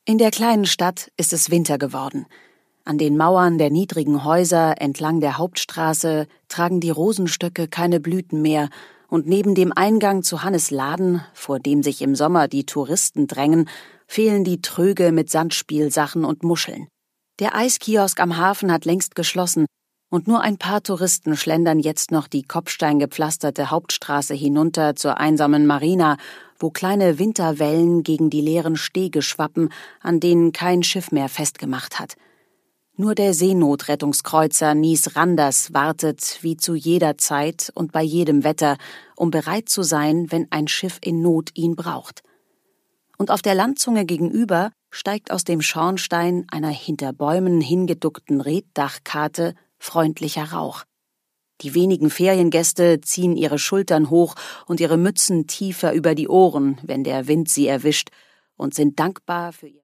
In der kleinen Stadt ist es Winter geworden. An den Mauern der niedrigen Häuser entlang der Hauptstraße tragen die Rosenstöcke keine Blüten mehr, und neben dem Eingang zu Hannes' Laden, vor dem sich im Sommer die Touristen drängen, fehlen die Tröge mit Sandspielsachen und Muscheln. Der Eiskiosk am Hafen hat längst geschlossen, und nur ein paar Touristen schlendern jetzt noch die kopfsteingepflasterte Hauptstraße hinunter zur einsamen Marina, wo kleine Winterwellen gegen die leeren Stege schwappen, an denen kein Schiff mehr festgemacht hat. Nur der Seenotrettungskreuzer Nies Randers wartet, wie zu jeder Zeit und bei jedem Wetter, um bereit zu sein, wenn ein Schiff in Not ihn braucht. Und auf der Landzunge gegenüber steigt aus dem Schornstein einer hinter Bäumen hingeduckten Reetdachkarte freundlicher Rauch. Die wenigen Feriengäste ziehen ihre Schultern hoch und ihre Mützen tiefer über die Ohren, wenn der Wind sie erwischt, und sind dankbar für ihr